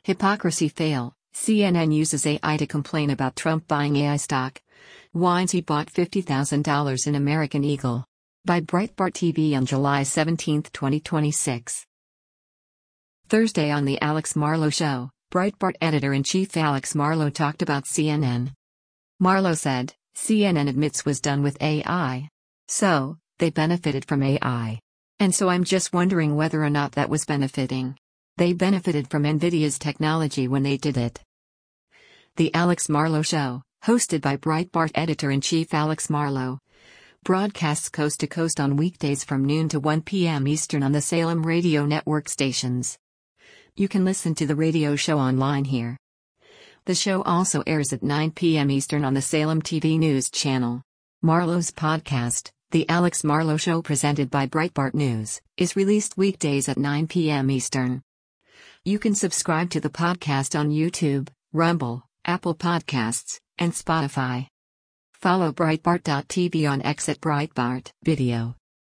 Hypocrisy fail. CNN uses AI to complain about Trump buying AI stock. Whines he bought $50,000 in American Eagle. By Breitbart TV on July 17, 2026. Thursday on The Alex Marlow Show, Breitbart editor-in-chief Alex Marlow talked about CNN. Marlow said, CNN admits was done with AI. So, they benefited from AI. And so I'm just wondering whether or not that was benefiting. They benefited from NVIDIA's technology when they did it. The Alex Marlow Show, hosted by Breitbart editor-in-chief Alex Marlow, broadcasts coast to coast on weekdays from noon to 1 p.m. Eastern on the Salem Radio Network stations. You can listen to the radio show online here. The show also airs at 9 p.m. Eastern on the Salem TV News channel. Marlow's podcast, The Alex Marlow Show presented by Breitbart News, is released weekdays at 9 p.m. Eastern. You can subscribe to the podcast on YouTube, Rumble, Apple Podcasts, and Spotify. Follow Breitbart.tv on X at Breitbart Video.